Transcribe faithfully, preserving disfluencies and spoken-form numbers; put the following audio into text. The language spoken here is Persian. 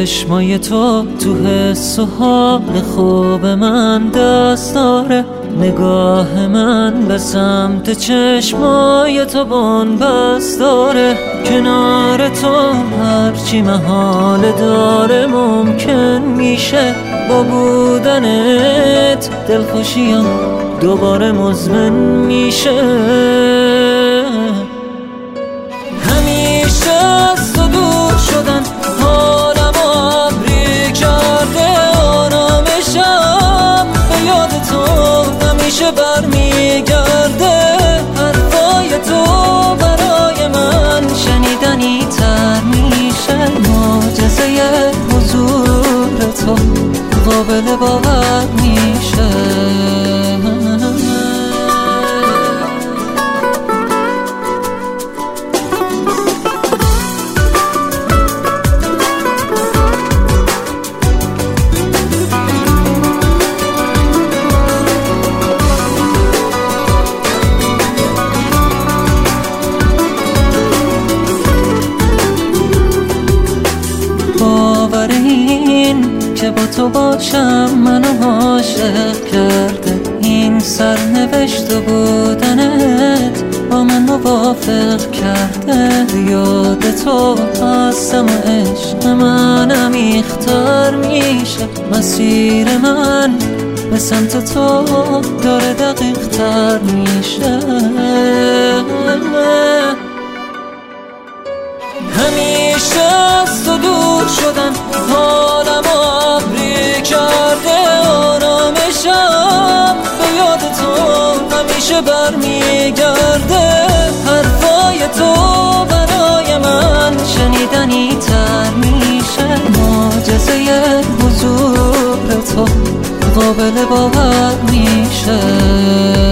چشمای تو تو حس و حال خوب من دست داره. نگاه من به سمت چشمای تو بن‌بست داره. کنار تو هرچی محال داره ممکن میشه. با بودنت دلخوشیم دوباره مزمن میشه. همیشه از تو دور شدن حالم ابری کرده. آرامشم به یاد تو همیشه برمیگرده. حرفای تو برای من شنیدنی تر میشه. معجزه حضور تو قابل باور میشه. باور این که با تو باشم منو عاشق کرده. این سرنوشت بودنت با من موافق کرده. یاد تو هستم و عشق من عمیق‌تر میشه. مسیر من به سمت تو داره دقیق تر میشه. همیشه از تو دور شدن حالم ابری کرده. آرامشم به یاد تو همیشه برمیگرده. حرفای تو برای من شنیدنی تر میشه. معجزه حضور تو قابل باور میشه.